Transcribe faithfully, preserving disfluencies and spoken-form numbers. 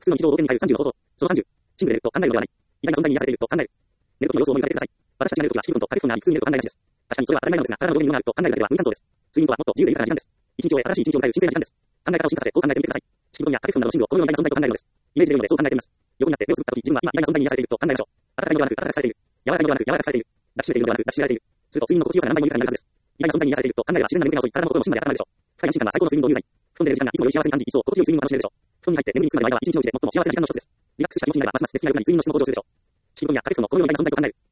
普通の日常を表に変えるさんじゅうの方法。そのさんじゅう。シングルでいると考えるのではない。偉大な存在に癒されていると考える。寝る時の様子を思い浮かべてください。私たちが寝る時はシー君とカリフォルニアに普通に寝ると考えがちです。確かにそれは当たり前なのですが、体の上に物があると考えるだけでは無理なんそうです。睡眠とはもっと自由で豊かな時間です。一日を終え新しい一日を迎える神聖な時間です。考え方を進化させ、こう考えてみてください。シン君やカリフォルニアの真理をこのような偉大な存在と考えるのです。イメージできるのでそう考えてみます。横になって目をつぶった時、自分は今偉大な存在に癒されていると考えましょう。温かいのではなく温かくされている。柔らかいのではなく柔らかくされている。抱きしめているのではなく抱きしめられている。すると睡眠の心地よさが何倍も豊かになるはずです。偉大な存在に癒されていると考えれば自然な眠りが遅い体も心も芯まで温まるでしょう。深い安心感が最高の睡眠導入剤。布団で寝る時間がいつもより幸せに感じ、一層心地よい睡眠を楽しめるでしょう。布団に入って眠りにつくまでの間は一日のうちで最も幸せな時間の一つです。リラックスした気持ちになればますます寝つきが良くなり睡眠の質も向上するでしょう。シン君やカリフォルニアのこのような偉大な存在と考える。